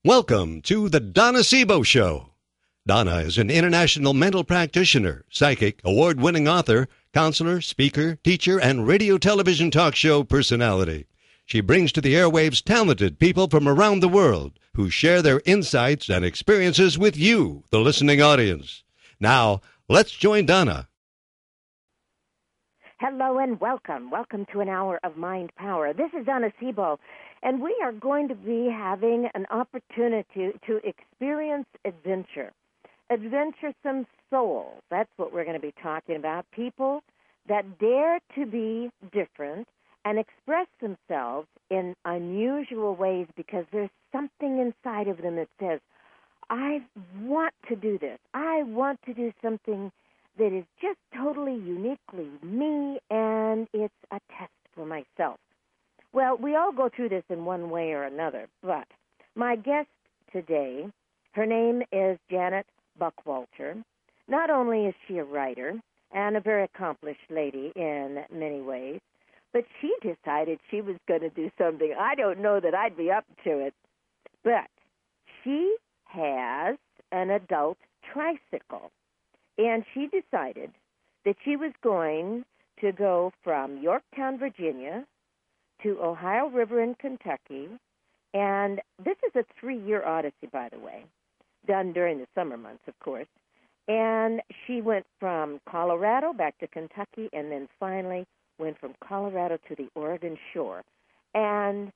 Welcome to the Donna Sebo Show. Donna is an international mental practitioner, psychic, award-winning author, counselor, speaker, teacher, and radio television talk show personality. She brings to the airwaves talented people from around the world who share their insights and experiences with you, the listening audience. Now, let's join Donna. Hello and welcome. Welcome to an hour of Mind Power. This is Donna Sebo, and we are going to be having an opportunity to experience adventure. Adventuresome souls. That's what we're going to be talking about. People that dare to be different and express themselves in unusual ways because there's something inside of them that says, I want to do this. I want to do something that is just totally uniquely me, and it's a test for myself. Well, we all go through this in one way or another, but my guest today, her name is Janet Buckwalter. Not only is she a writer and a very accomplished lady in many ways, but she decided she was going to do something. I don't know that I'd be up to it, but she has an adult tricycle. And she decided that she was going to go from Yorktown, Virginia, to Ohio River in Kentucky. And this is a 3-year odyssey, by the way, done during the summer months, of course. And she went from Colorado back to Kentucky and then finally went from Colorado to the Oregon shore. And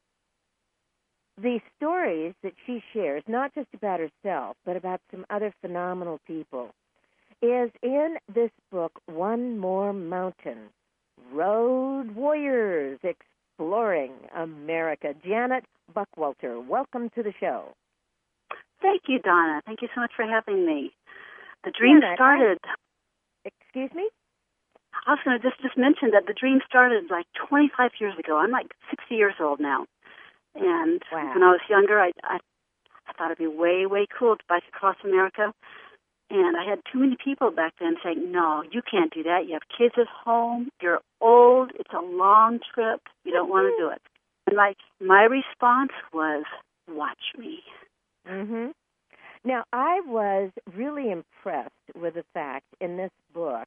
the stories that she shares, not just about herself, but about some other phenomenal people, is in this book, One More Mountain, Road Warriors Exploring America. Janet Buckwalter, welcome to the show. Thank you, Donna. Thank you so much for having me. The dream started... Excuse me? I was going to just mention that the dream started like 25 years ago. I'm like 60 years old now. And when I was younger, I thought it'd be way, way cool to bike across America. And I had too many people back then saying, no, you can't do that. You have kids at home. You're old. It's a long trip. You don't want to do it. And my response was, watch me. Mm-hmm. Now, I was really impressed with the fact in this book,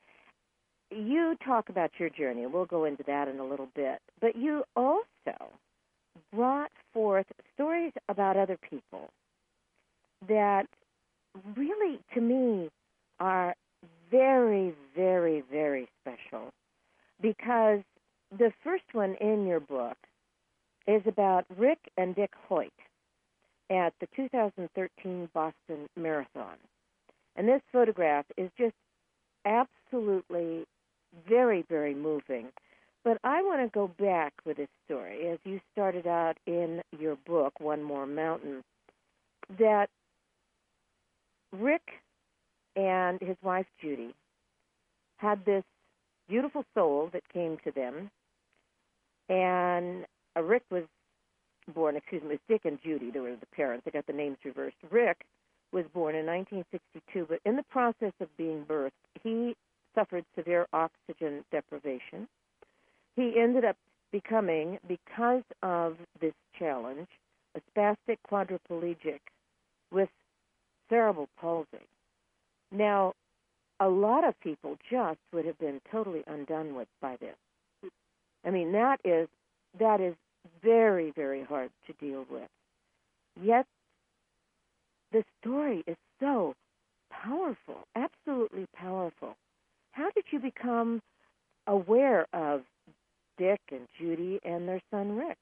you talk about your journey. We'll go into that in a little bit. But you also brought forth stories about other people that really, to me, are very, very, very special, because the first one in your book is about Rick and Dick Hoyt at the 2013 Boston Marathon. And this photograph is just absolutely very, very moving. But I want to go back with this story, as you started out in your book, One More Mountain, that Rick and his wife, Judy, had this beautiful soul that came to them, and Rick was born, it was Dick and Judy, they were the parents, they got the names reversed. Rick was born in 1962, but in the process of being birthed, he suffered severe oxygen deprivation. He ended up becoming, because of this challenge, a spastic quadriplegic with cerebral palsy. Now, a lot of people just would have been totally undone with by this. I mean, that is very, very hard to deal with. Yet, the story is so powerful, absolutely powerful. How did you become aware of Dick and Judy and their son, Rick?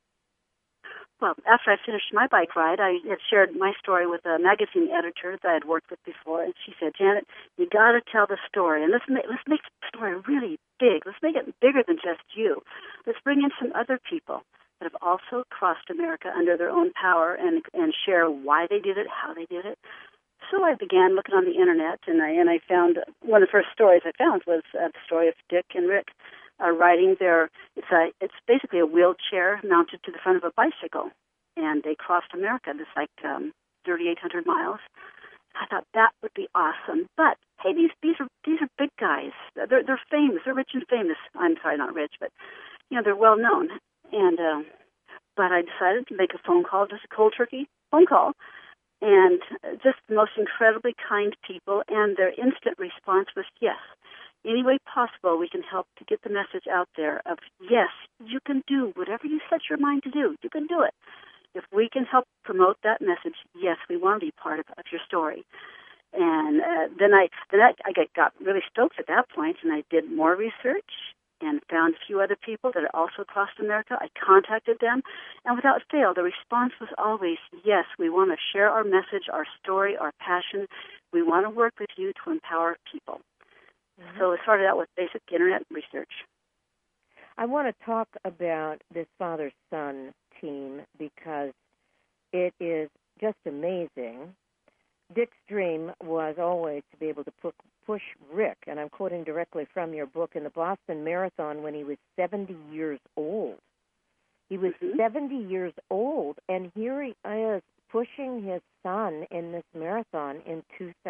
Well, after I finished my bike ride, I had shared my story with a magazine editor that I had worked with before, and she said, Janet, you got to tell the story, and let's make the story really big. Let's make it bigger than just you. Let's bring in some other people that have also crossed America under their own power and share why they did it, how they did it. So I began looking on the internet, and I found one of the first stories I found was the story of Dick and Rick riding their. It's basically a wheelchair mounted to the front of a bicycle, and they crossed America. It's like 3,800 miles. I thought that would be awesome. But hey, these are big guys. They're famous. They're rich and famous. I'm sorry, not rich, but they're well known. And but I decided to make a phone call, just a cold turkey phone call, and just the most incredibly kind people, and their instant response was yes. Any way possible, we can help to get the message out there of, yes, you can do whatever you set your mind to do. You can do it. If we can help promote that message, yes, we want to be part of your story. And then I got really stoked at that point, and I did more research and found a few other people that are also across America. I contacted them, and without fail, the response was always, yes, we want to share our message, our story, our passion. We want to work with you to empower people. Mm-hmm. So it started out with basic Internet research. I want to talk about this father-son team because it is just amazing. Dick's dream was always to be able to push Rick, and I'm quoting directly from your book, in the Boston Marathon when he was 70 years old. He was 70 years old, and here he is pushing his son in this marathon in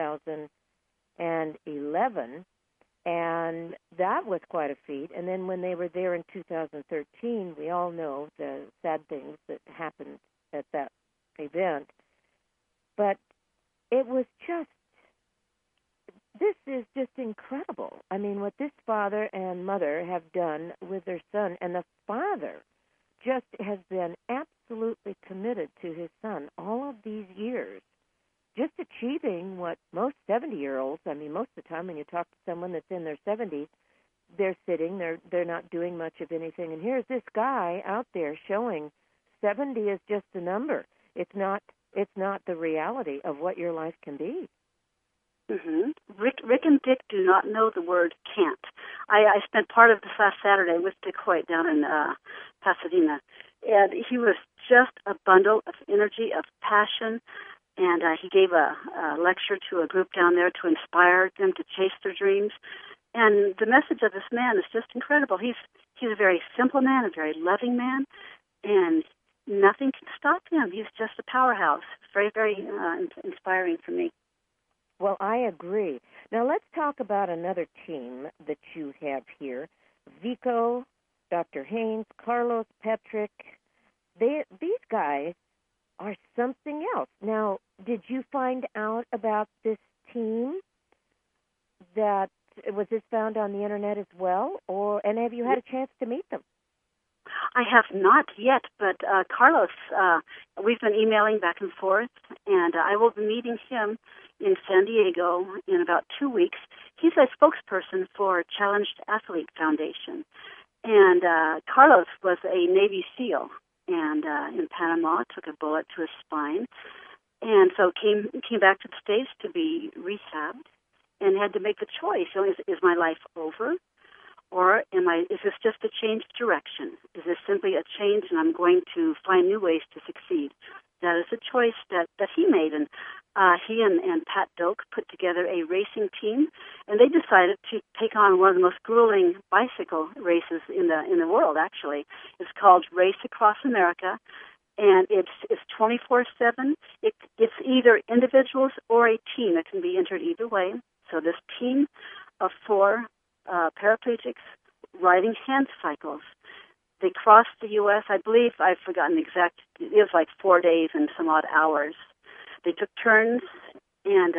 2011, and that was quite a feat. And then when they were there in 2013, we all know the sad things that happened at that event. But it was this is just incredible. I mean, what this father and mother have done with their son, and the father just has been absolutely committed to his son all of these years, just achieving what most 70-year-olds, I mean, most of the time when you talk to someone that's in their 70s, they're sitting, they're not doing much of anything. And here's this guy out there showing 70 is just a number. It's not the reality of what your life can be. Mm-hmm. Rick and Dick do not know the word can't. I spent part of this last Saturday with Dick Hoyt down in Pasadena, and he was just a bundle of energy, of passion, and he gave a lecture to a group down there to inspire them to chase their dreams. And the message of this man is just incredible. He's a very simple man, a very loving man, and nothing can stop him. He's just a powerhouse. Very, very inspiring for me. Well, I agree. Now let's talk about another team that you have here. Vico, Dr. Haynes, Carlos, Patrick. These guys are something else. Now, did you find out about this team? Was this found on the Internet as well? And have you had a chance to meet them? I have not yet, but Carlos, we've been emailing back and forth, and I will be meeting him in San Diego in about 2 weeks. He's a spokesperson for Challenged Athlete Foundation, and Carlos was a Navy SEAL, and in Panama took a bullet to his spine, and so came back to the States to be rehabbed, and had to make the choice: is my life over? Or is this just a change of direction? Is this simply a change and I'm going to find new ways to succeed? That is a choice that he made. And he and Pat Doak put together a racing team, and they decided to take on one of the most grueling bicycle races in the world, actually. It's called Race Across America, and it's 24/7. It's either individuals or a team. It can be entered either way. So this team of 4 paraplegics riding hand cycles. They crossed the U.S. I believe, I've forgotten the exact, it was like 4 days and some odd hours. They took turns, and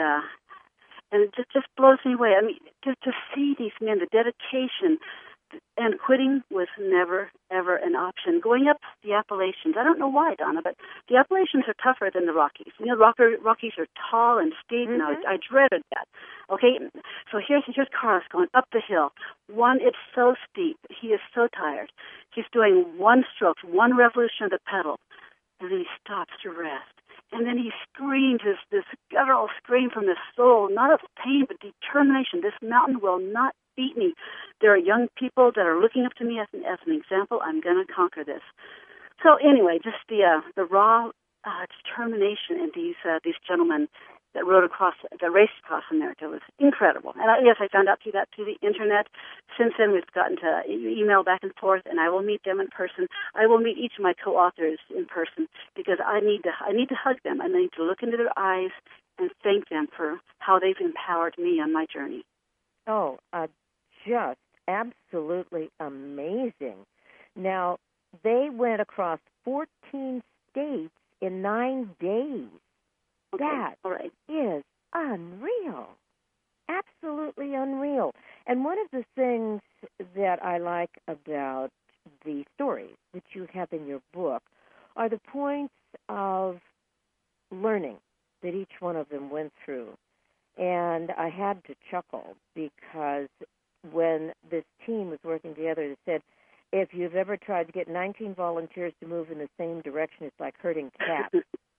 it just blows me away. I mean, to see these men, the dedication, and quitting was never, ever an option. Going up the Appalachians, I don't know why, Donna, but the Appalachians are tougher than the Rockies. You know, Rockies are tall and steep, and I dreaded that. Okay, so here's Carlos going up the hill. It's so steep. He is so tired. He's doing 1 stroke, 1 revolution of the pedal, and then he stops to rest. And then he screams, this guttural scream from his soul, not of pain, but determination. This mountain will not beat me. There are young people that are looking up to me as an example. I'm going to conquer this. So anyway, just the raw determination in these gentlemen that raced across America was incredible. And I found out through the internet. Since then, we've gotten to email back and forth, and I will meet them in person. I will meet each of my co-authors in person because I need to hug them. I need to look into their eyes and thank them for how they've empowered me on my journey. Oh, just absolutely amazing. Now, they went across 14 states in 9 days. Okay. That All right. is unreal. Absolutely unreal. And one of the things that I like about the stories that you have in your book are the points of learning that each one of them went through. And I had to chuckle because when this team was working together, they said, if you've ever tried to get 19 volunteers to move in the same direction, it's like herding cats.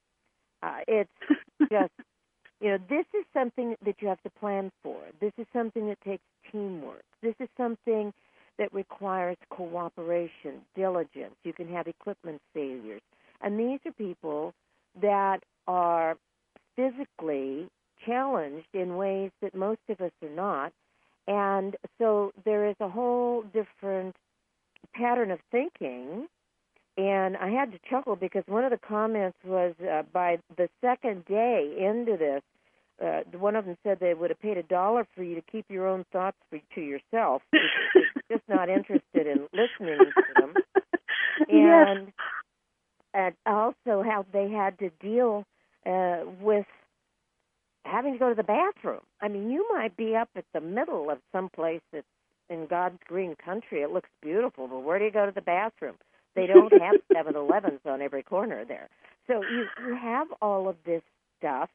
It's just, this is something that you have to plan for. This is something that takes teamwork. This is something that requires cooperation, diligence. You can have equipment failures. And these are people that are physically challenged in ways that most of us are not. And so there is a whole different pattern of thinking. And I had to chuckle because one of the comments was by the second day into this, one of them said they would have paid $1 for you to keep your own thoughts to yourself. They're just not interested in listening to them. And, yes. and also how they had to deal with having to go to the bathroom. I mean, you might be up at the middle of some place that's in God's green country. It looks beautiful, but where do you go to the bathroom? They don't have 7-Elevens on every corner there. So you have all of this stuff,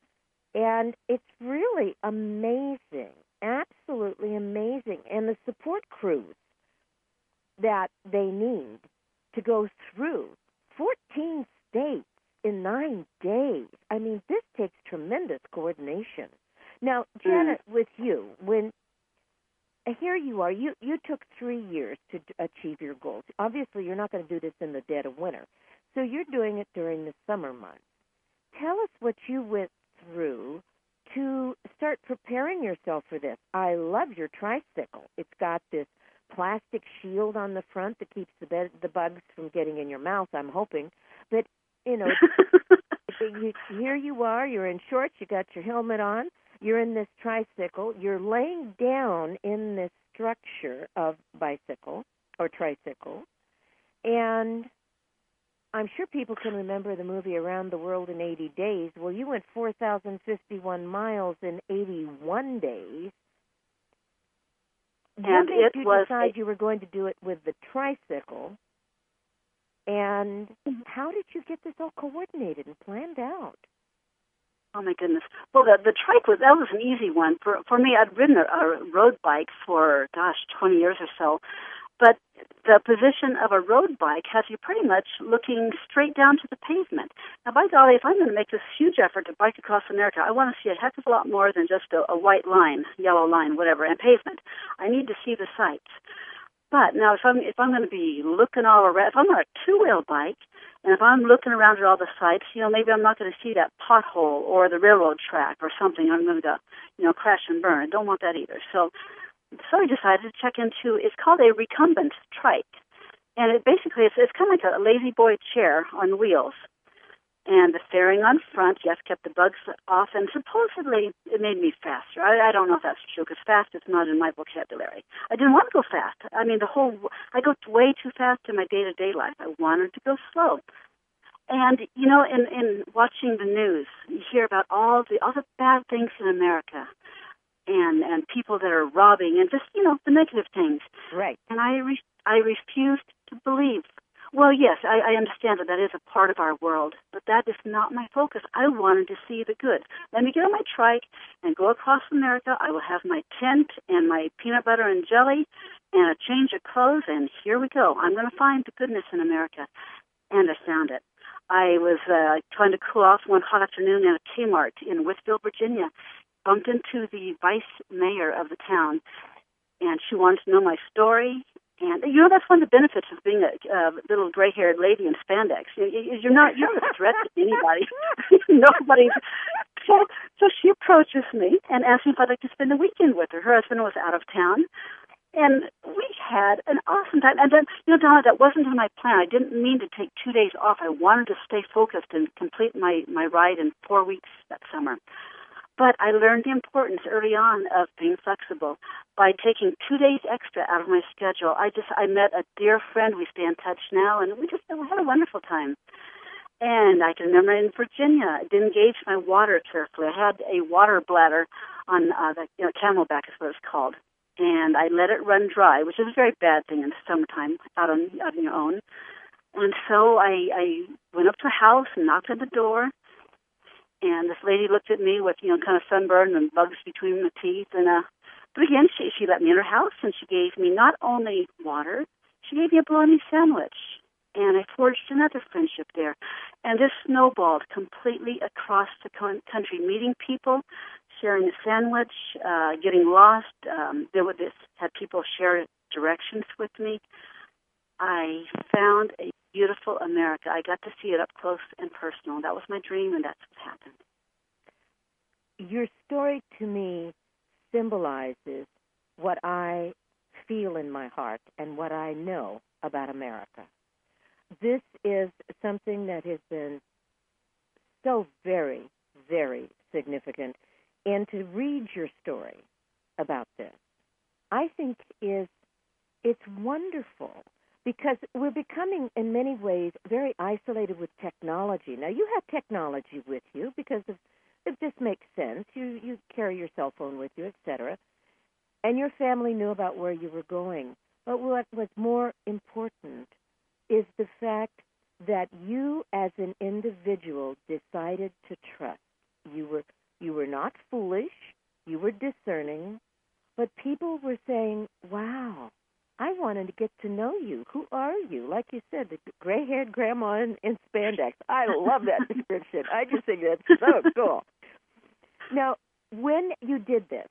and it's really amazing, absolutely amazing. And the support crews that they need to go through 14 states in 9 days. I mean, this takes tremendous coordination. Now, Janet, with you, when here you are, you took 3 years to achieve your goals. Obviously, you're not going to do this in the dead of winter. So you're doing it during the summer months. Tell us what you went through to start preparing yourself for this. I love your tricycle. It's got this plastic shield on the front that keeps the bugs from getting in your mouth, I'm hoping. But, here you are, you're in shorts, you got your helmet on, you're in this tricycle, you're laying down in this structure of bicycle or tricycle, and I'm sure people can remember the movie Around the World in 80 Days. Well, you went 4,051 miles in 81 days. And what made you decide you were going to do it with the tricycle? And how did you get this all coordinated and planned out? Oh, my goodness. Well, the trike was an easy one. For me, I'd ridden a road bike for, 20 years or so. But the position of a road bike has you pretty much looking straight down to the pavement. Now, by golly, if I'm going to make this huge effort to bike across America, I want to see a heck of a lot more than just a white line, yellow line, whatever, and pavement. I need to see the sights. But now, if I'm going to be looking all around, if I'm on a two-wheel bike, and if I'm looking around at all the sights, maybe I'm not going to see that pothole or the railroad track or something. I'm going to go, crash and burn. I don't want that either. So I decided to check into. It's called a recumbent trike, and it basically it's kind of like a lazy boy chair on wheels. And the fairing on front, yes, kept the bugs off, and supposedly it made me faster. I don't know if that's true, because fast is not in my vocabulary. I didn't want to go fast. I mean, I go way too fast in my day-to-day life. I wanted to go slow. And, in watching the news, you hear about all the bad things in America, and people that are robbing, and just, the negative things. Right. And I refused to believe. Well, yes, I understand that is a part of our world, but that is not my focus. I wanted to see the good. Let me get on my trike and go across America. I will have my tent and my peanut butter and jelly and a change of clothes, and here we go. I'm going to find the goodness in America. And I found it. I was trying to cool off one hot afternoon at a Kmart in Whitfield, Virginia, bumped into the vice mayor of the town, and she wanted to know my story. And that's one of the benefits of being a little gray-haired lady in spandex. You're not a threat to anybody. Nobody. So she approaches me and asked me if I'd like to spend the weekend with her. Her husband was out of town, and we had an awesome time. And then, Donna, that wasn't in my plan. I didn't mean to take 2 days off. I wanted to stay focused and complete my ride in 4 weeks that summer. But I learned the importance early on of being flexible by taking 2 days extra out of my schedule. I met a dear friend. We stay in touch now, and we had a wonderful time. And I can remember in Virginia, I didn't gauge my water carefully. I had a water bladder on Camelback is what it's called, and I let it run dry, which is a very bad thing in the summertime out on your own. And so I went up to a house and knocked on the door. And this lady looked at me with, kind of sunburn and bugs between the teeth. And but again, she let me in her house, and she gave me not only water, she gave me a bologna sandwich. And I forged another friendship there. And this snowballed completely across the country, meeting people, sharing a sandwich, getting lost. Had people share directions with me. I found a beautiful America. I got to see it up close and personal. That was my dream, and that's what happened. Your story to me symbolizes what I feel in my heart and what I know about America. This is something that has been so very, very significant. And to read your story about this, I think it's wonderful. Because we're becoming, in many ways, very isolated with technology. Now, you have technology with you because it just makes sense. You carry your cell phone with you, et cetera. And your family knew about where you were going. But what was more important is the fact that you, as an individual, decided to trust. You were not foolish. You were discerning. But people were saying, wow, I wanted to get to know you. Who are you? Like you said, the gray-haired grandma in spandex. I love that description. I just think that's so cool. Now, when you did this,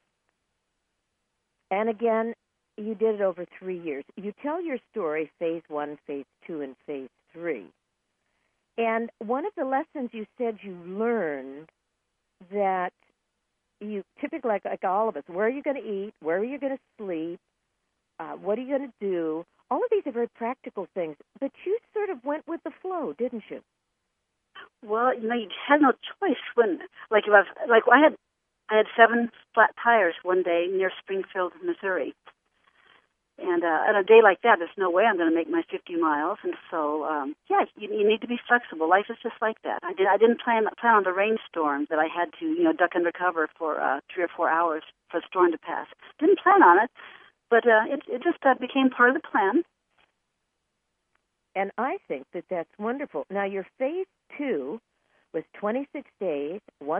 and again, you did it over 3 years, you tell your story, phase 1, phase 2, and phase 3. And one of the lessons you said you learned that you typically, like all of us, where are you going to eat? Where are you going to sleep? What are you going to do? All of these are very practical things, but you sort of went with the flow, didn't you? Well, you had no choice when, I had 7 flat tires one day near Springfield, Missouri, and on a day like that, there's no way I'm going to make my 50 miles, and so you need to be flexible. Life is just like that. I didn't plan on the rainstorm that I had to duck under cover for 3 or 4 hours for the storm to pass. Didn't plan on it. But it just became part of the plan. And I think that that's wonderful. Now, your phase 2 was 26 days,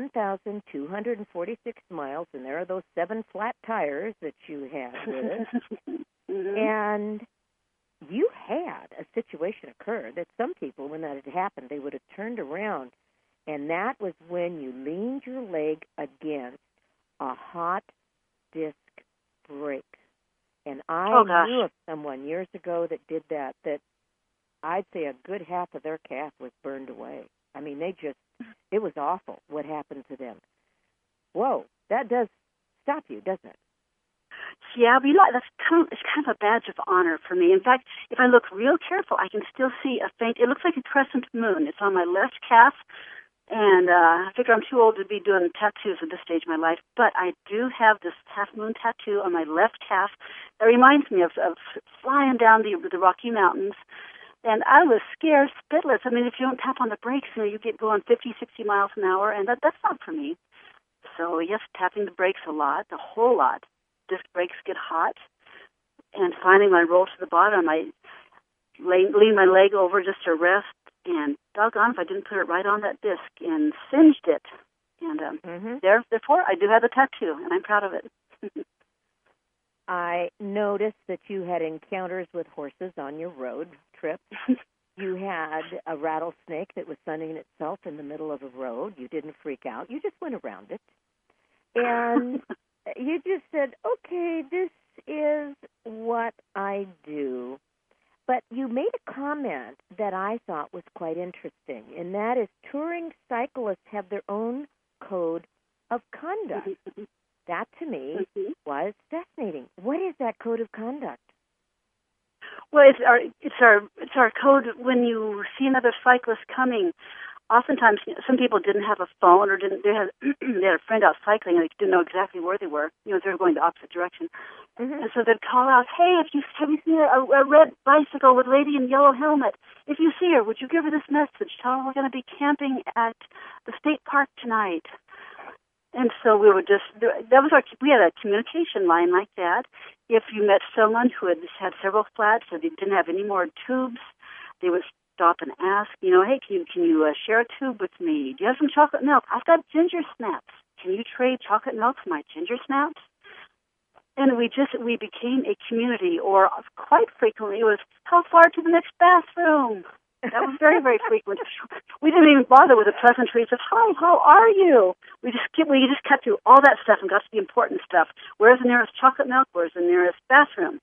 1,246 miles, and there are those 7 flat tires that you had with it. Mm-hmm. And you had a situation occur that some people, when that had happened, they would have turned around, and that was when you leaned your leg against a hot disc brake. And I knew of someone years ago that did that I'd say a good half of their calf was burned away. I mean, it was awful what happened to them. Whoa, that does stop you, doesn't it? Yeah, but it's kind of a badge of honor for me. In fact, if I look real careful, I can still see it looks like a crescent moon. It's on my left calf. And I figure I'm too old to be doing tattoos at this stage of my life, but I do have this half-moon tattoo on my left calf that reminds me of flying down the Rocky Mountains. And I was scared spitless. I mean, if you don't tap on the brakes, you get going 50, 60 miles an hour, and that's not for me. So, yes, tapping the brakes a whole lot. Disc brakes get hot. And finally, when I roll to the bottom, I lean my leg over just to rest. And doggone if I didn't put it right on that disc and singed it. And therefore, I do have a tattoo, and I'm proud of it. I noticed that you had encounters with horses on your road trip. You had a rattlesnake that was sunning itself in the middle of a road. You didn't freak out. You just went around it. And you just said, okay, this is what I do. But you made a comment that I thought was quite interesting, and that is touring cyclists have their own code of conduct. That, to me, was fascinating. What is that code of conduct? Well, it's our code when you see another cyclist coming. oftentimes some people didn't have a phone or didn't they had they had a friend out cycling and they didn't know exactly where they were. They were going the opposite direction, and so they'd call out, "Hey, have you seen a red bicycle with a lady in yellow helmet? If you see her, would you give her this message? Tell her we're going to be camping at the state park tonight." And so we would we had a communication line like that. If you met someone who had several flats and they didn't have any more tubes, they would stop and ask, hey, can you share a tube with me? Do you have some chocolate milk? I've got ginger snaps. Can you trade chocolate milk for my ginger snaps? And we became a community, or quite frequently it was, how far to the next bathroom? That was very, very frequent. We didn't even bother with the pleasantries of, hi, how are you? We just cut through all that stuff and got to the important stuff. Where's the nearest chocolate milk? Where's the nearest bathroom?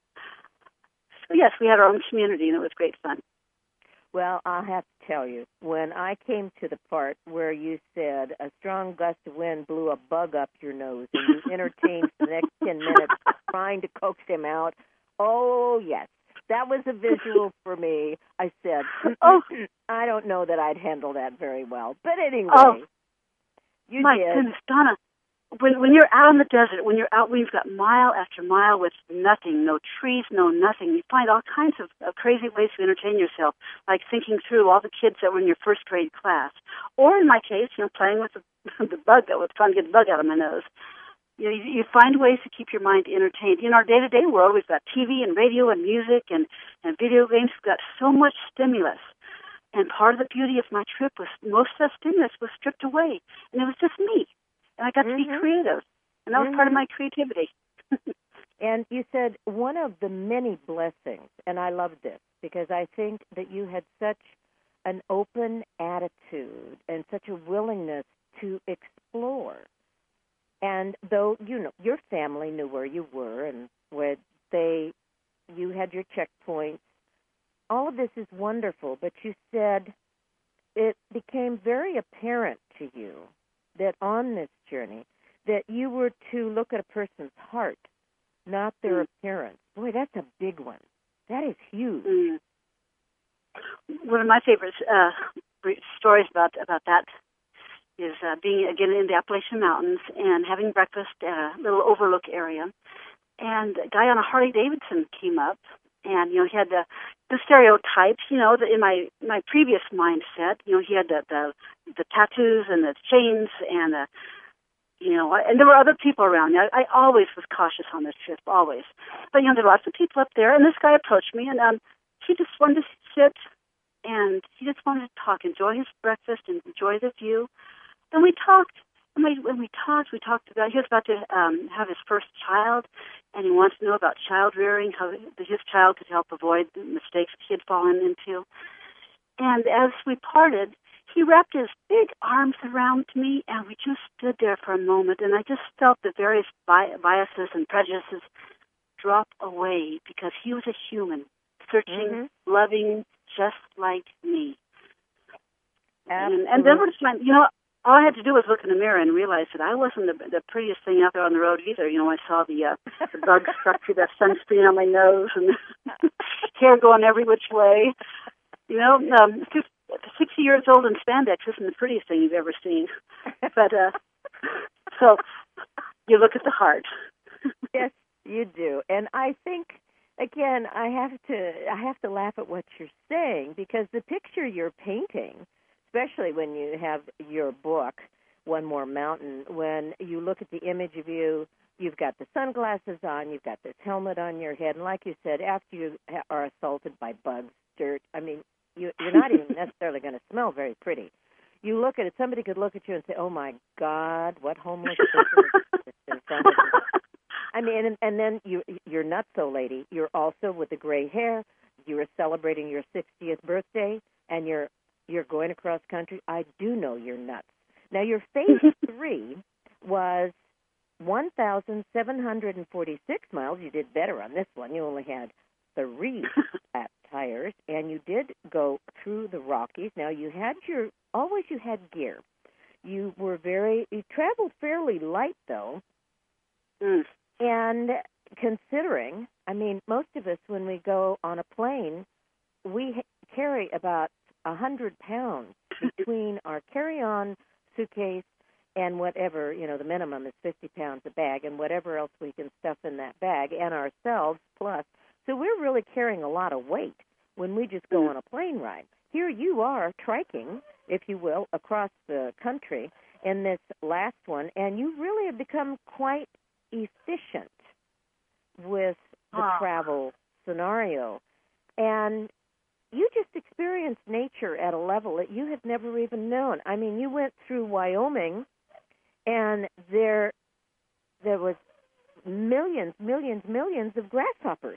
So, yes, we had our own community, and it was great fun. Well, I'll have to tell you, when I came to the part where you said a strong gust of wind blew a bug up your nose and you entertained for the next 10 minutes trying to coax him out, oh, yes. That was a visual for me. I said, I don't know that I'd handle that very well. But anyway, you my did. Goodness, Donna, when you're out in the desert, when you've got mile after mile with nothing, no trees, no nothing, you find all kinds of crazy ways to entertain yourself, like thinking through all the kids that were in your first grade class. Or in my case, playing with the bug that was trying to get the bug out of my nose. You find ways to keep your mind entertained. In our day-to-day world, we've got TV and radio and music and video games. We've got so much stimulus. And part of the beauty of my trip was most of the stimulus was stripped away. And it was just me. And I got to be creative. And that was part of my creativity. And you said one of the many blessings, and I love this, because I think that you had such an open attitude and such a willingness to explore. And though, your family knew where you were and where you had your checkpoints, all of this is wonderful, but you said it became very apparent to you that on this journey that you were to look at a person's heart, not their appearance. Boy, that's a big one. That is huge. One of my favorite stories about that is being, again, in the Appalachian Mountains and having breakfast at a little overlook area. And a guy on a Harley-Davidson came up, and, he had the stereotypes, in my previous mindset. He had the tattoos and the chains and, and there were other people around me. I always was cautious on this trip, always. But, there were lots of people up there, and this guy approached me, and he just wanted to sit, and he just wanted to talk, enjoy his breakfast, and enjoy the view. And we talked. And when we talked about, he was about to have his first child, and he wants to know about child rearing, how his child could help avoid the mistakes he had fallen into. And as we parted, he wrapped his big arms around me, and we just stood there for a moment, and I just felt the various biases and prejudices drop away, because he was a human, searching, loving, just like me. And then we're just like, all I had to do was look in the mirror and realize that I wasn't the prettiest thing out there on the road either. I saw the bug stuck to the sunscreen on my nose and hair going every which way. 60 years old in spandex isn't the prettiest thing you've ever seen. But so you look at the heart. Yes, you do. And I think, again, I have to laugh at what you're saying, because the picture you're painting, especially when you have your book, One More Mountain, when you look at the image of you've got the sunglasses on, you've got this helmet on your head, and like you said, after you are assaulted by bugs, dirt, you're not even necessarily going to smell very pretty. You look at it, somebody could look at you and say, oh, my God, what homeless person is in front of me? And then you're nutso lady. You're also with the gray hair. You were celebrating your 60th birthday, and you're going across country. I do know you're nuts. Now, your phase 3 was 1,746 miles. You did better on this one. You only had 3 flat tires, and you did go through the Rockies. Now, you had gear. You traveled fairly light, though. And considering, most of us, when we go on a plane, we carry about 100 pounds between our carry-on suitcase and whatever, the minimum is 50 pounds a bag, and whatever else we can stuff in that bag, and ourselves plus. So we're really carrying a lot of weight when we just go on a plane ride. Here you are triking, if you will, across the country in this last one, and you really have become quite efficient with the travel scenario. And you just experienced nature at a level that you have never even known. I mean, you went through Wyoming, and there was millions of grasshoppers.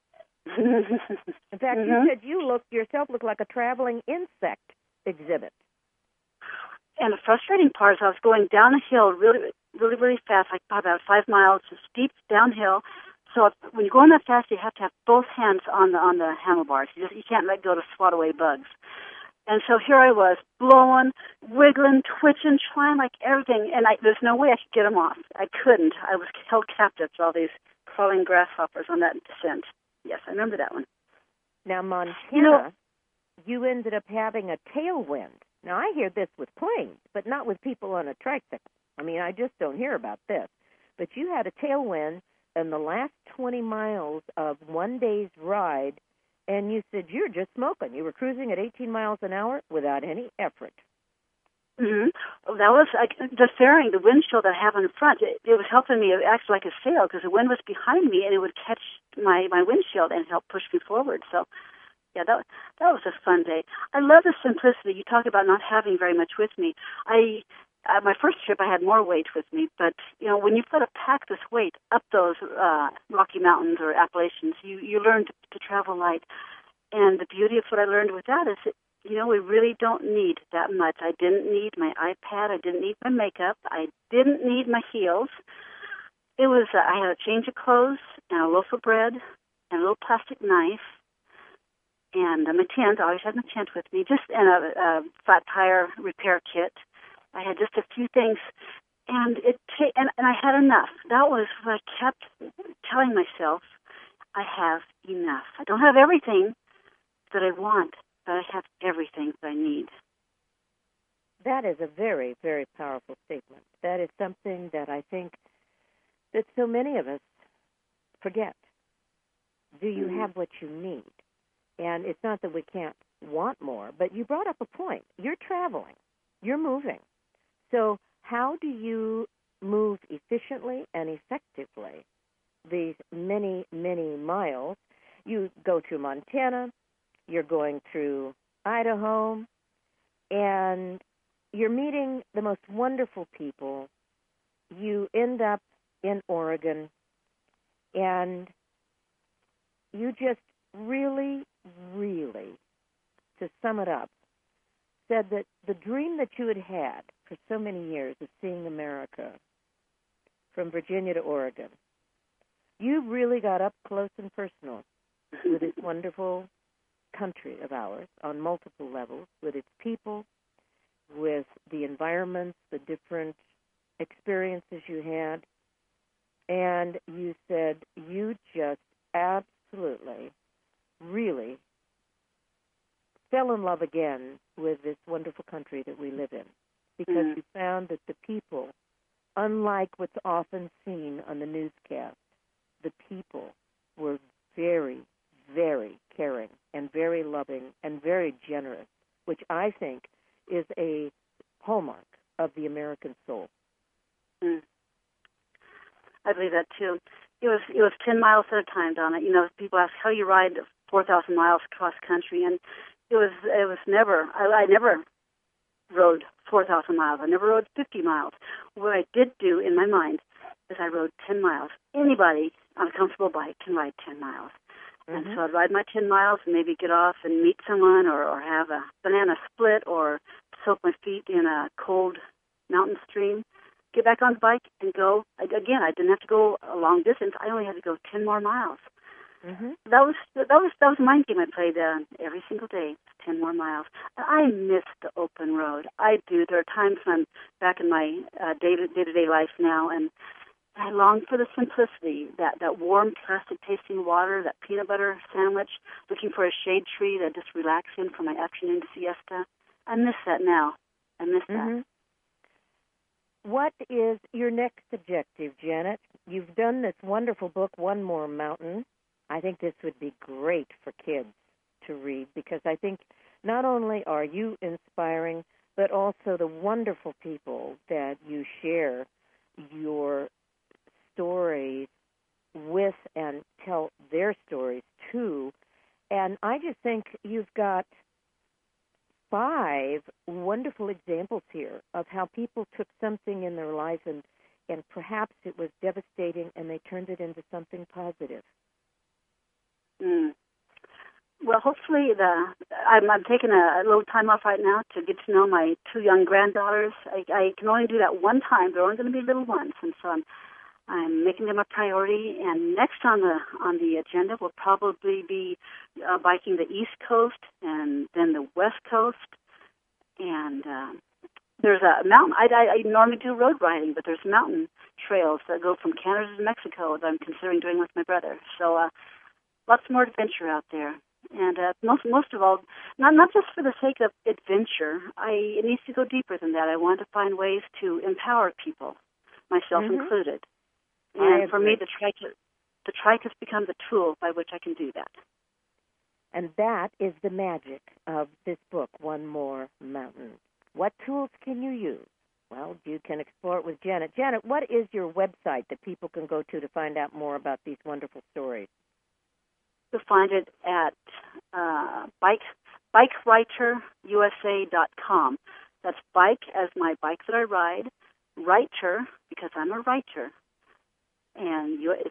In fact, you said you looked like a traveling insect exhibit. And the frustrating part is I was going down a hill really fast, like about 5 miles, steep downhill. So when you're going that fast, you have to have both hands on the handlebars. You can't let go to swat away bugs. And so here I was, blowing, wiggling, twitching, trying like everything, and there's no way I could get them off. I couldn't. I was held captive to all these crawling grasshoppers on that descent. Yes, I remember that one. Now, Montana, you ended up having a tailwind. Now, I hear this with planes, but not with people on a tricycle. I mean, I just don't hear about this. But you had a tailwind in the last 20 miles of one day's ride, and you said you're just smoking. You were cruising at 18 miles an hour without any effort. Mm-hmm. That was the fairing, the windshield I have in front. It was helping me act like a sail because the wind was behind me, and it would catch my windshield and help push me forward. So, yeah, that was a fun day. I love the simplicity. You talk about not having very much with me. My first trip, I had more weight with me, but when you've got to pack this weight up those Rocky Mountains or Appalachians, you learn to travel light. And the beauty of what I learned with that is that we really don't need that much. I didn't need my iPad. I didn't need my makeup. I didn't need my heels. It was I had a change of clothes and a loaf of bread and a little plastic knife and my tent. I always had my tent with me, and a flat tire repair kit. I had just a few things, and and I had enough. That was what I kept telling myself. I have enough. I don't have everything that I want, but I have everything that I need. That is a very, very powerful statement. That is something that I think that so many of us forget. Do you have what you need? And it's not that we can't want more, but you brought up a point. You're traveling. You're moving. So how do you move efficiently and effectively these many, many miles? You go through Montana, you're going through Idaho, and you're meeting the most wonderful people. You end up in Oregon, and you just really, really, to sum it up, said that the dream that you had for so many years of seeing America from Virginia to Oregon, you really got up close and personal with this wonderful country of ours on multiple levels, with its people, with the environments, the different experiences you had, and you said you just absolutely, really fell in love again with this wonderful country that we live in, because you found that the people, unlike what's often seen on the newscast, the people were very, very caring and very loving and very generous, which I think is a hallmark of the American soul. I believe that too. It was 10 miles at a time, Donna. People ask how you ride 4,000 miles cross country, and it was never. I never rode 4,000 miles. I never rode 50 miles. What I did do in my mind is I rode 10 miles. Anybody on a comfortable bike can ride 10 miles. And so I'd ride my 10 miles and maybe get off and meet someone or have a banana split or soak my feet in a cold mountain stream, get back on the bike and go. Again, I didn't have to go a long distance. I only had to go 10 more miles. That was a mind game I played every single day, 10 more miles. I miss the open road. I do. There are times when I'm back in my day-to-day life now, and I long for the simplicity, that warm, plastic-tasting water, that peanut butter sandwich, looking for a shade tree to just relax in for my afternoon siesta. I miss that now. I miss that. Mm-hmm. What is your next objective, Janet? You've done this wonderful book, One More Mountain. I think this would be great for kids to read because I think not only are you inspiring, but also the wonderful people that you share your stories with and tell their stories to. And I just think you've got 5 wonderful examples here of how people took something in their life and perhaps it was devastating and they turned it into something positive. Mm. Well, hopefully I'm taking a little time off right now to get to know my 2 young granddaughters. I can only do that one time. They're only going to be little ones, and so I'm making them a priority. And next on the agenda will probably be biking the East Coast and then the West Coast. And there's a mountain. I normally do road riding, but there's mountain trails that go from Canada to Mexico that I'm considering doing with my brother. So lots more adventure out there. And most of all, not just for the sake of adventure. It needs to go deeper than that. I want to find ways to empower people, myself included. And for me, the trike has become the tool by which I can do that. And that is the magic of this book, One More Mountain. What tools can you use? Well, you can explore it with Janet. Janet, what is your website that people can go to find out more about these wonderful stories? You'll find it at bikewriterusa.com. That's bike as my bike that I ride, writer because I'm a writer, and it's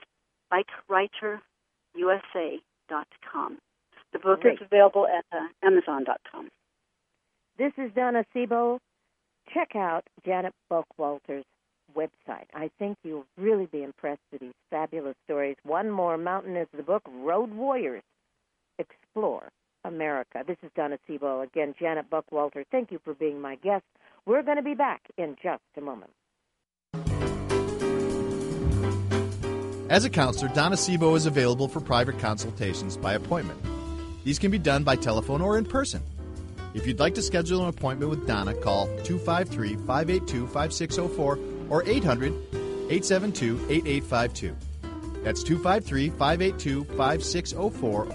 bikewriterusa.com. The book is available at Amazon.com. This is Donna Sebo. Check out Janet Buckwalter's website. I think you'll really be impressed with these fabulous stories. One More Mountain is the book. Road Warriors Explore America. This is Donna Sebo. Again, Janet Buckwalter, thank you for being my guest. We're going to be back in just a moment. As a counselor, Donna Sebo is available for private consultations by appointment. These can be done by telephone or in person. If you'd like to schedule an appointment with Donna, call 253-582-5604 or 800-872-8852. That's 253-582-5604.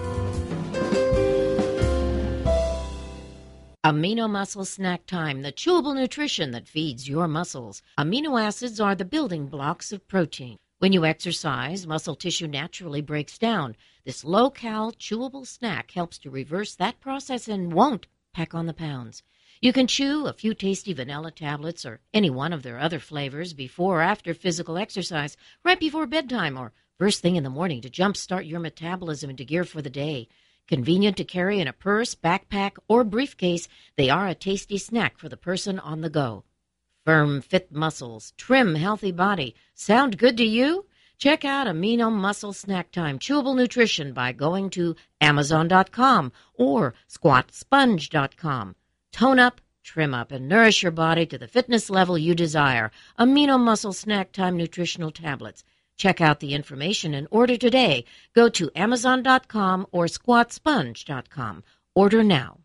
Amino Muscle Snack Time, the chewable nutrition that feeds your muscles. Amino acids are the building blocks of protein. When you exercise, muscle tissue naturally breaks down. This low-cal, chewable snack helps to reverse that process and won't pack on the pounds. You can chew a few tasty vanilla tablets or any one of their other flavors before or after physical exercise, right before bedtime, or first thing in the morning to jumpstart your metabolism into gear for the day. Convenient to carry in a purse, backpack, or briefcase, they are a tasty snack for the person on the go. Firm, fit muscles, trim, healthy body. Sound good to you? Check out Amino Muscle Snack Time Chewable Nutrition by going to Amazon.com or SquatSponge.com. Tone up, trim up, and nourish your body to the fitness level you desire. Amino Muscle Snack Time Nutritional Tablets. Check out the information and order today. Go to Amazon.com or SquatSponge.com. Order now.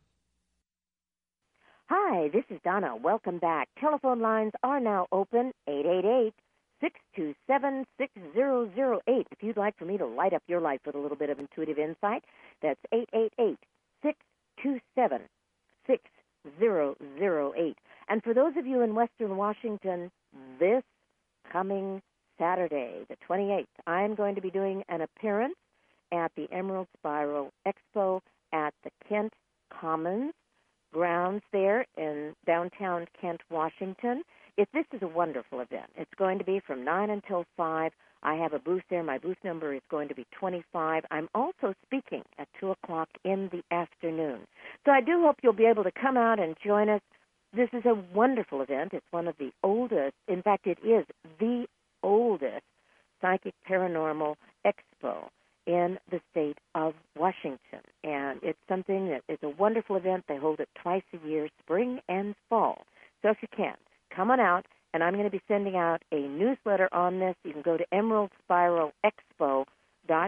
Hi, this is Donna. Welcome back. Telephone lines are now open, 888-627-6008. If you'd like for me to light up your life with a little bit of intuitive insight, that's 888-627-6008. And for those of you in Western Washington, this coming Saturday, the 28th, I'm going to be doing an appearance at the Emerald Spiral Expo at the Kent Commons grounds there in downtown Kent, Washington. This is a wonderful event. It's going to be from 9 until 5. I have a booth there. My booth number is going to be 25. I'm also speaking at 2 o'clock in the afternoon. So I do hope you'll be able to come out and join us. This is a wonderful event. It's one of the oldest. In fact, it is the oldest psychic paranormal expo in the state of Washington. And it's something that is a wonderful event. They hold it twice a year, spring and fall. So if you can, come on out, and I'm going to be sending out a newsletter on this. You can go to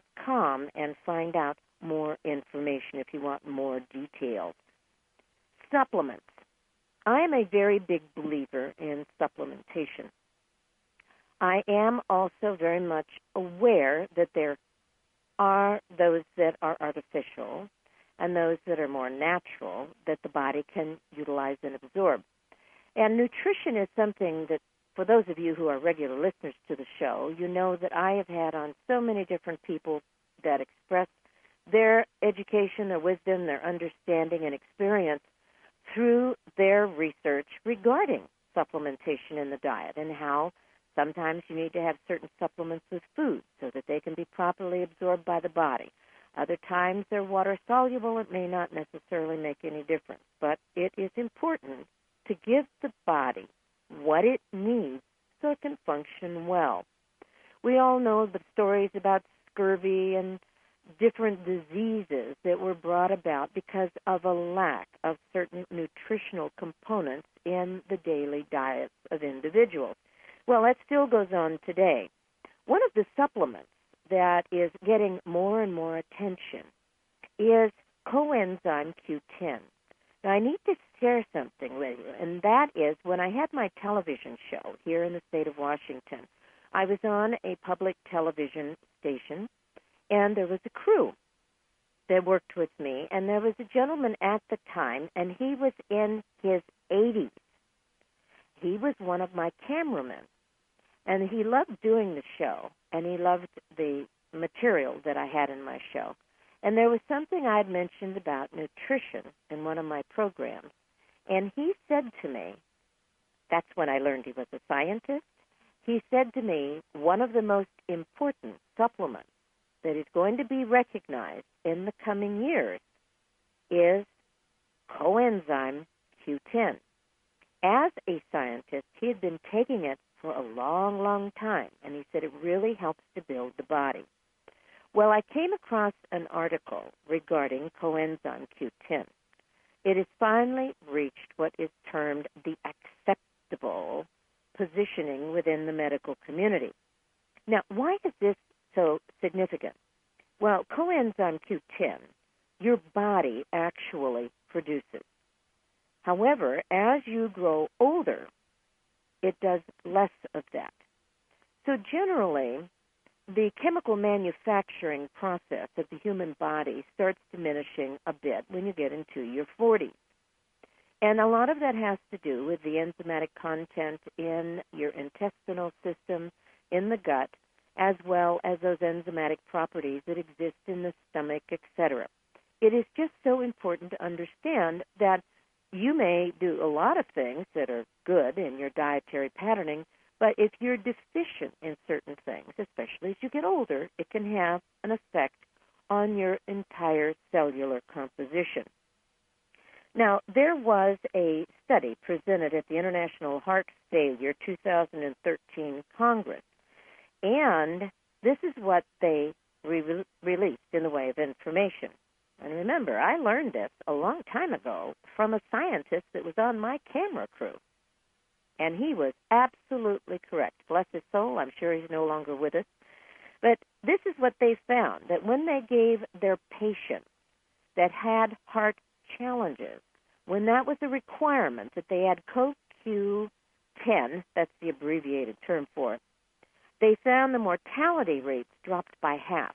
emeraldspiralexpo.com and find out more information if you want more details. supplements. I am a very big believer in supplementation. I am also very much aware that there are those that are artificial and those that are more natural that the body can utilize and absorb. And nutrition is something that, for those of you who are regular listeners to the show, you know that I have had on so many different people that express their education, their wisdom, their understanding and experience through their research regarding supplementation in the diet and how sometimes you need to have certain supplements with food so that they can be properly absorbed by the body. Other times they're water soluble. It may not necessarily make any difference, but it is important to give the body what it needs so it can function well. We all know the stories about scurvy and different diseases that were brought about because of a lack of certain nutritional components in the daily diets of individuals. Well, that still goes on today. One of the supplements that is getting more and more attention is coenzyme Q10. Now, I need to share something with you, and that is when I had my television show here in the state of Washington, I was on a public television station, and there was a crew that worked with me, and there was a gentleman at the time, and he was in his 80s. He was one of my cameramen, and he loved doing the show, and he loved the material that I had in my show. And there was something I had mentioned about nutrition in one of my programs, and he said to me, that's when I learned he was a scientist, he said to me, one of the most important supplements that is going to be recognized in the coming years is coenzyme Q10. As a scientist, he had been taking it for a long, long time, and he said it really helps to build the body. Well, I came across an article regarding coenzyme Q10. It has finally reached what is termed the acceptable positioning within the medical community. Now, why is this so significant? Well, coenzyme Q10, your body actually produces. However, as you grow older, it does less of that. So generally, the chemical manufacturing process of the human body starts diminishing a bit when you get into your 40s. And a lot of that has to do with the enzymatic content in your intestinal system, in the gut, as well as those enzymatic properties that exist in the stomach, etc. It is just so important to understand that you may do a lot of things that are good in your dietary patterning, but if you're deficient in certain things, especially as you get older, it can have an effect on your entire cellular composition. Now, there was a study presented at the International Heart Failure 2013 Congress, and this is what they released in the way of information. And remember, I learned this a long time ago from a scientist that was on my camera crew. And he was absolutely correct. Bless his soul, I'm sure he's no longer with us. But this is what they found, that when they gave their patients that had heart challenges, when that was a requirement that they had CoQ10, that's the abbreviated term for it, they found the mortality rates dropped by half.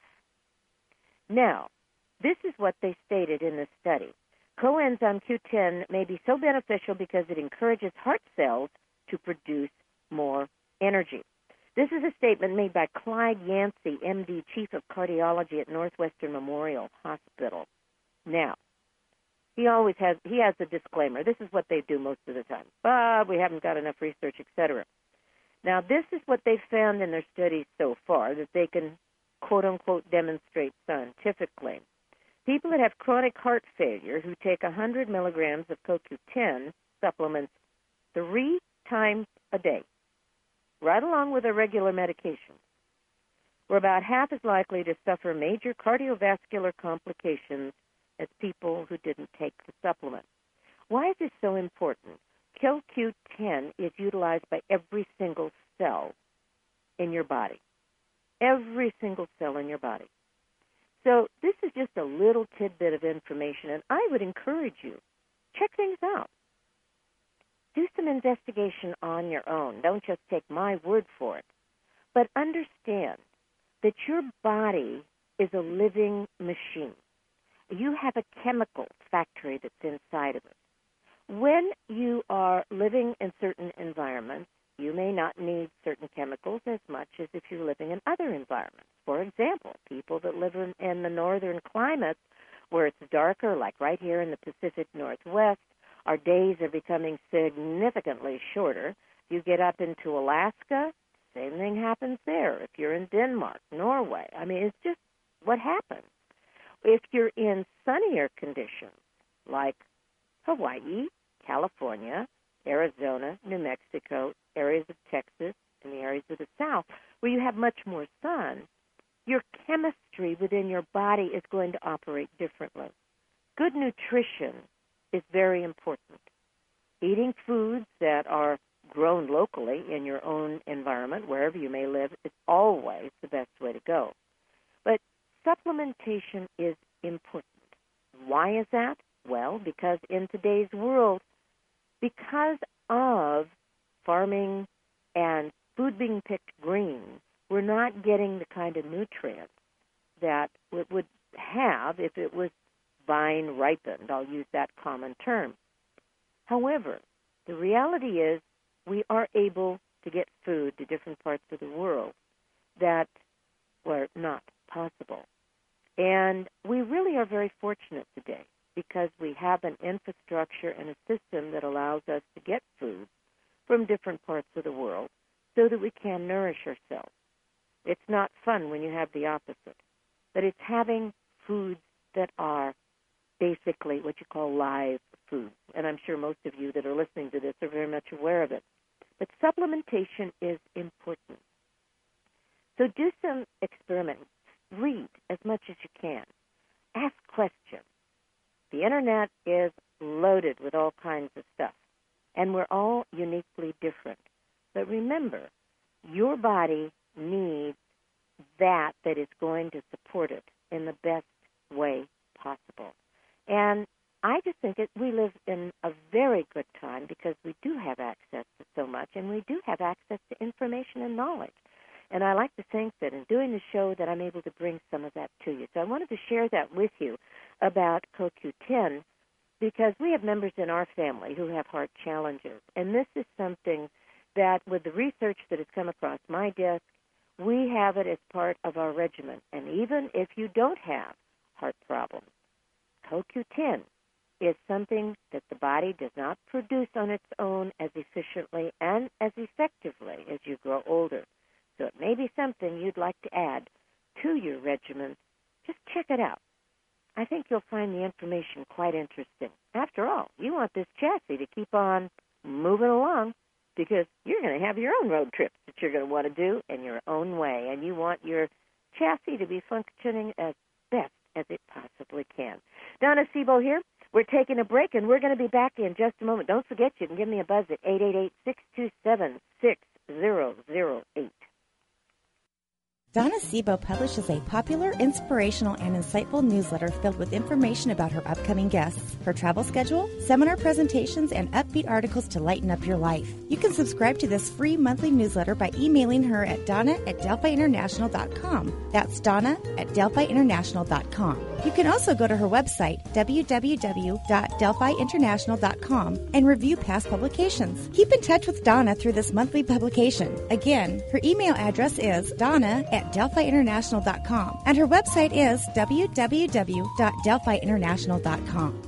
Now, this is what they stated in this study. Coenzyme Q10 may be so beneficial because it encourages heart cells to produce more energy. This is a statement made by Clyde Yancey, MD, Chief of Cardiology at Northwestern Memorial Hospital. Now, he has a disclaimer. This is what they do most of the time. But we haven't got enough research, etc. Now, this is what they've found in their studies so far that they can, quote-unquote, demonstrate scientifically. People that have chronic heart failure who take 100 milligrams of CoQ10 supplements 3 times a day, right along with their regular medications, were about half as likely to suffer major cardiovascular complications as people who didn't take the supplement. Why is this so important? CoQ10 is utilized by every single cell in your body. Every single cell in your body. So this is just a little tidbit of information, and I would encourage you check things out. Do some investigation on your own. Don't just take my word for it. But understand that your body is a living machine. You have a chemical factory that's inside of it. When you are living in certain environments, you may not need certain chemicals as much as if you're living in other environments. For example, people that live in the northern climates where it's darker, like right here in the Pacific Northwest, our days are becoming significantly shorter. You get up into Alaska, same thing happens there. If you're in Denmark, Norway, I mean, it's just what happens. If you're in sunnier conditions, like Hawaii, California, Arizona, New Mexico, areas of Texas, and the areas of the South, where you have much more sun, your chemistry within your body is going to operate differently. Good nutrition is very important. Eating foods that are grown locally in your own environment, wherever you may live, is always the best way to go. But supplementation is important. Why is that? Well, because in today's world, because of farming and food being picked green, we're not getting the kind of nutrients that it would have if it was vine ripened. I'll use that common term. However, the reality is we are able to get food to different parts of the world that were not possible. And we really are very fortunate today because we have an infrastructure and a system that allows us to get food from different parts of the world so that we can nourish ourselves. It's not fun when you have the opposite, but it's having foods that are basically what you call live food. And I'm sure most of you that are listening to this are very much aware of it. But supplementation is important. So do some experiments. Read as much as you can. Ask questions. The Internet is loaded with all kinds of stuff, and we're all uniquely different. But remember, your body needs that is going to support it in the best way possible. And I just think we live in a very good time because we do have access to so much, and we do have access to information and knowledge. And I like to think that in doing the show that I'm able to bring some of that to you. So I wanted to share that with you about CoQ10 because we have members in our family who have heart challenges. And this is something that with the research that has come across my desk, we have it as part of our regimen. And even if you don't have heart problems, CoQ10 is something that the body does not produce on its own as efficiently and as effectively as you grow older. So it may be something you'd like to add to your regimen. Just check it out. I think you'll find the information quite interesting. After all, you want this chassis to keep on moving along because you're going to have your own road trips that you're going to want to do in your own way, and you want your chassis to be functioning as best as it possibly can. Donna Sebo here. We're taking a break, and we're going to be back in just a moment. Don't forget, you can give me a buzz at 888-627-6008. Donna Sebo publishes a popular, inspirational, and insightful newsletter filled with information about her upcoming guests, her travel schedule, seminar presentations, and upbeat articles to lighten up your life. You can subscribe to this free monthly newsletter by emailing her at donna@delphiinternational.com. That's donna@delphiinternational.com. You can also go to her website, www.delphiinternational.com, and review past publications. Keep in touch with Donna through this monthly publication. Again, her email address is donna@delphiinternational.com, and her website is www.delphiinternational.com.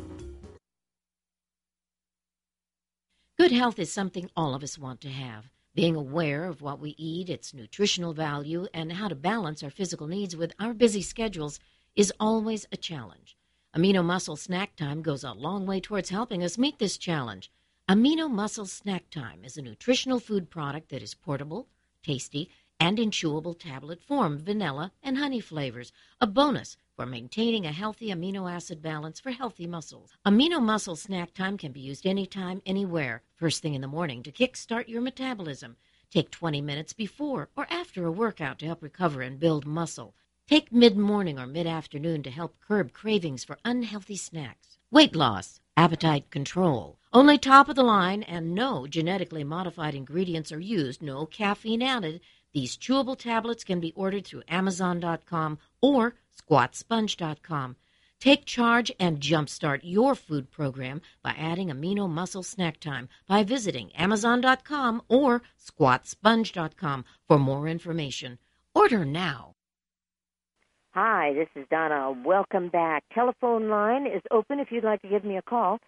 Good health is something all of us want to have. Being aware of what we eat, its nutritional value, and how to balance our physical needs with our busy schedules is always a challenge. Amino Muscle Snack Time goes a long way towards helping us meet this challenge. Amino Muscle Snack Time is a nutritional food product that is portable, tasty, and in chewable tablet form, vanilla and honey flavors, a bonus for maintaining a healthy amino acid balance for healthy muscles. Amino Muscle Snack Time can be used anytime, anywhere, first thing in the morning to kickstart your metabolism. Take 20 minutes before or after a workout to help recover and build muscle. Take mid-morning or mid-afternoon to help curb cravings for unhealthy snacks. Weight loss, appetite control. Only top-of-the-line and no genetically modified ingredients are used, no caffeine added. These chewable tablets can be ordered through Amazon.com or SquatSponge.com. Take charge and jumpstart your food program by adding Amino Muscle Snack Time by visiting Amazon.com or SquatSponge.com for more information. Order now. Hi, this is Donna. Welcome back. Telephone line is open if you'd like to give me a call,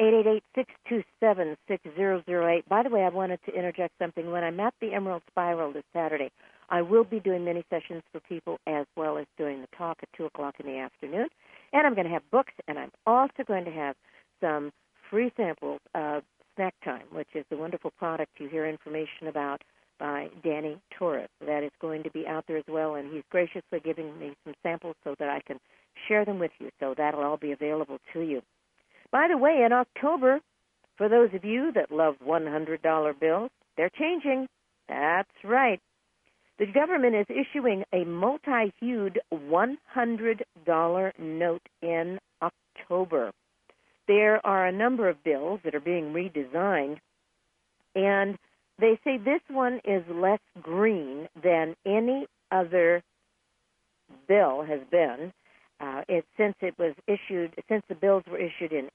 888-627-6008. By the way, I wanted to interject something. When I'm at the Emerald Spiral this Saturday, I will be doing mini sessions for people as well as doing the talk at 2 o'clock in the afternoon. And I'm going to have books, and I'm also going to have some free samples of Snack Time, which is the wonderful product you hear information about by Danny Torres. That is going to be out there as well, and he's graciously giving me some samples so that I can share them with you. So that'll all be available to you. By the way, in October, for those of you that love $100 bills, they're changing. That's right. The government is issuing a multi-hued $100 note in October. There are a number of bills that are being redesigned, and they say this one is less green than any other bill has been since the bills were issued in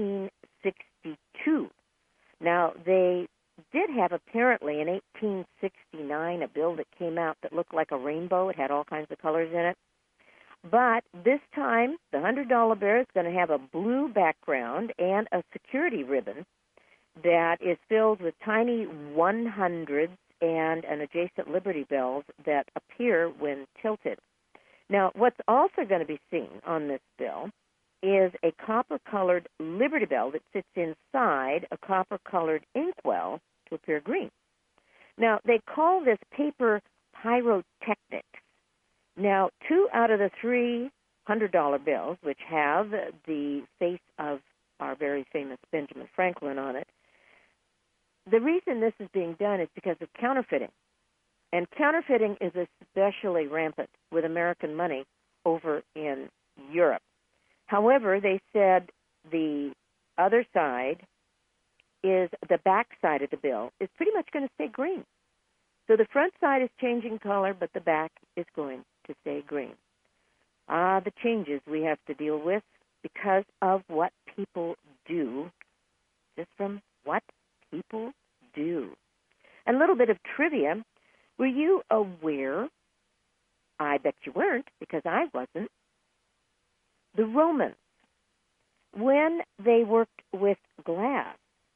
1862. Now, they did have apparently in 1869 a bill that came out that looked like a rainbow. It had all kinds of colors in it. But this time, the $100 bill is going to have a blue background and a security ribbon that is filled with tiny 100s and an adjacent Liberty bells that appear when tilted. Now, what's also going to be seen on this bill is a copper-colored Liberty Bell that sits inside a copper-colored inkwell to appear green. Now, they call this paper pyrotechnics. Now, 2 out of the 3 $100 bills, which have the face of our very famous Benjamin Franklin on it, the reason this is being done is because of counterfeiting. And counterfeiting is especially rampant with American money over in Europe. However, they said the other side is the back side of the bill is pretty much going to stay green. So the front side is changing color, but the back is going to stay green. The changes we have to deal with because of what people do, just from what people do. And a little bit of trivia. Were you aware, I bet you weren't because I wasn't, the Romans, when they worked with glass,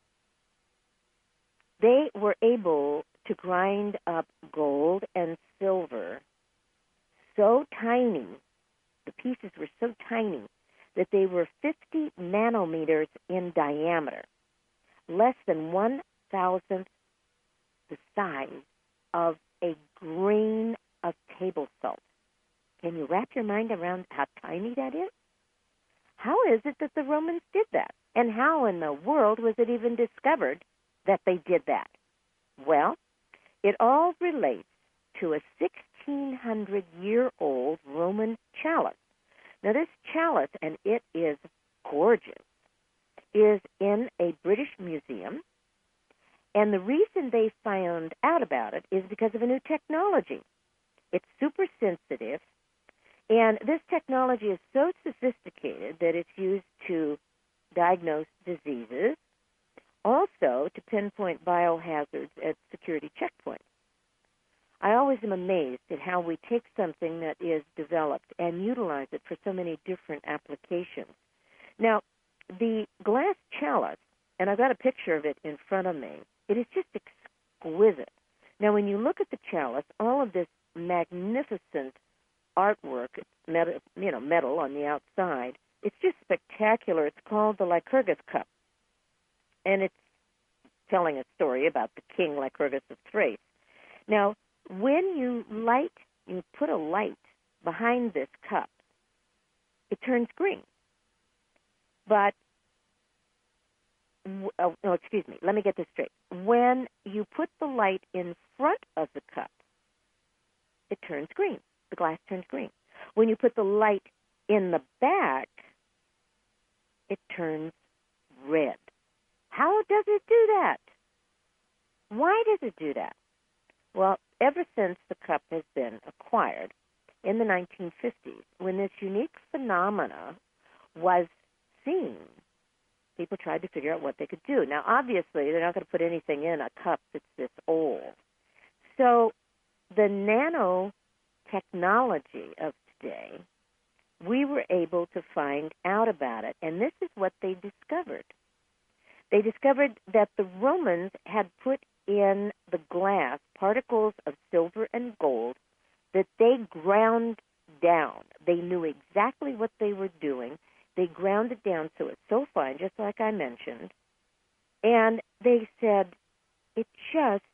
they were able to grind up gold and silver so tiny, the pieces were so tiny, that they were 50 nanometers in diameter, less than 1,000th the size of a grain of table salt. Can you wrap your mind around how tiny that is? How is it that the Romans did that? And how in the world was it even discovered that they did that? Well, it all relates to a 1,600-year-old Roman chalice. Now, this chalice, and it is gorgeous, is in a British museum. And the reason they found out about it is because of a new technology. It's super sensitive, and this technology is so sophisticated that it's used to diagnose diseases, also to pinpoint biohazards at security checkpoints. I always am amazed at how we take something that is developed and utilize it for so many different applications. Now, the glass chalice, and I've got a picture of it in front of me, it is just exquisite. Now, when you look at the chalice, all of this magnificent artwork, metal on the outside, it's just spectacular. It's called the Lycurgus Cup, and it's telling a story about the king Lycurgus of Thrace. Now, when you put a light behind this cup, it turns green. But, let me get this straight. When you put the light in front of the cup, it turns green. The glass turns green. When you put the light in the back, it turns red. How does it do that? Why does it do that? Well, ever since the cup has been acquired in the 1950s, when this unique phenomena was seen, people tried to figure out what they could do. Now, obviously, they're not going to put anything in a cup that's this old. So the nanotechnology of today, we were able to find out about it, and this is what they discovered. They discovered that the Romans had put in the glass particles of silver and gold that they ground down. They knew exactly what they were doing. They ground it down so it's so fine, just like I mentioned. And they said, it just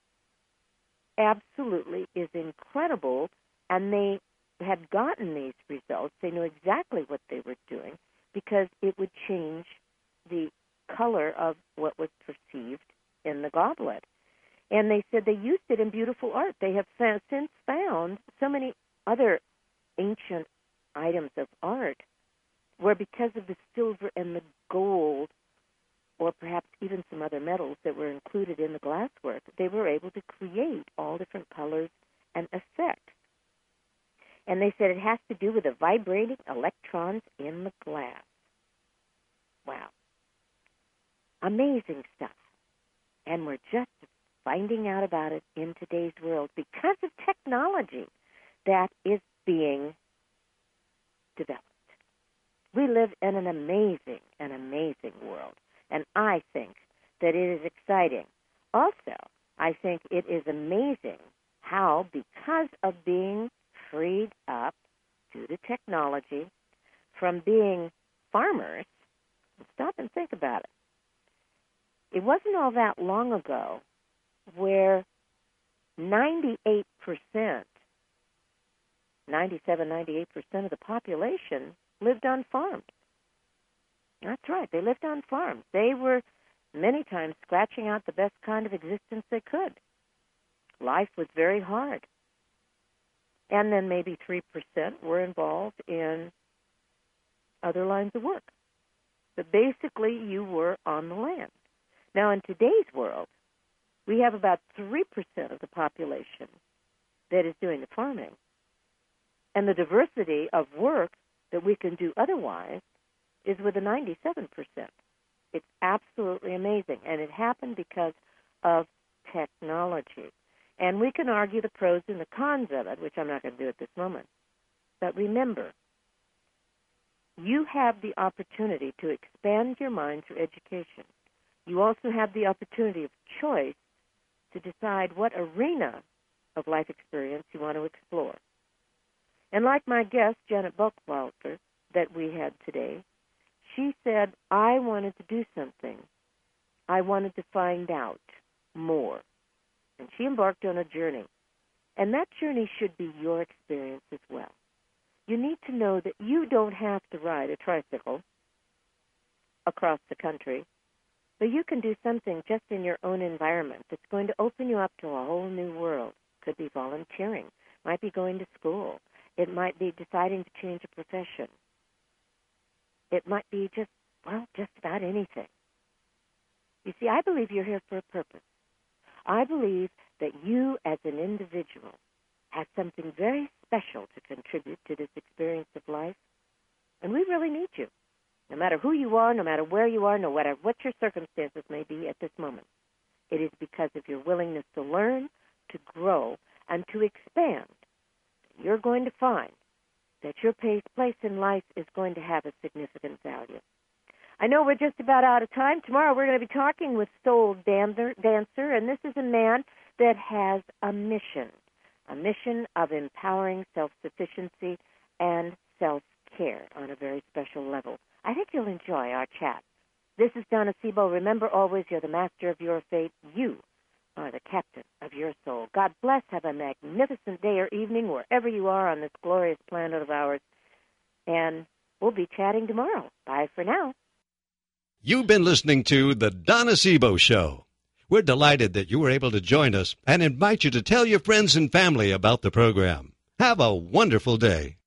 absolutely is incredible. And they had gotten these results. They knew exactly what they were doing because it would change the color of what was perceived in the goblet. And they said they used it in beautiful art. They have since found so many other ancient items of art where because of the silver and the gold, or perhaps even some other metals that were included in the glasswork, they were able to create all different colors and effects. And they said it has to do with the vibrating electrons in the glass. Wow. Amazing stuff. And we're just finding out about it in today's world because of technology that is being developed. We live in an amazing world, and I think that it is exciting. Also, I think it is amazing how, because of being freed up due to technology from being farmers, stop and think about it. It wasn't all that long ago where 98%, 98% of the population lived on farms. That's right, they lived on farms. They were many times scratching out the best kind of existence they could. Life was very hard. And then maybe 3% were involved in other lines of work. But basically, you were on the land. Now, in today's world, we have about 3% of the population that is doing the farming. And the diversity of work that we can do otherwise is with the 97%. It's absolutely amazing. And it happened because of technology. And we can argue the pros and the cons of it, which I'm not going to do at this moment. But remember, you have the opportunity to expand your mind through education. You also have the opportunity of choice to decide what arena of life experience you want to explore. And like my guest, Janet Buckwalter, that we had today, she said, I wanted to do something. I wanted to find out more. And she embarked on a journey. And that journey should be your experience as well. You need to know that you don't have to ride a tricycle across the country, but you can do something just in your own environment that's going to open you up to a whole new world. Could be volunteering, might be going to school. It might be deciding to change a profession. It might be just about anything. You see, I believe you're here for a purpose. I believe that you as an individual have something very special to contribute to this experience of life, and we really need you. No matter who you are, no matter where you are, no matter what your circumstances may be at this moment, it is because of your willingness to learn, to grow, and to expand. You're going to find that your place in life is going to have a significant value. I know we're just about out of time. Tomorrow we're going to be talking with Soul Dancer, and this is a man that has a mission of empowering self-sufficiency and self-care on a very special level. I think you'll enjoy our chat. This is Donna Sebo. Remember always, you're the master of your fate. You are the captain of your soul. God bless. Have a magnificent day or evening wherever you are on this glorious planet of ours. And we'll be chatting tomorrow. Bye for now. You've been listening to The Donna Sebo Show. We're delighted that you were able to join us and invite you to tell your friends and family about the program. Have a wonderful day.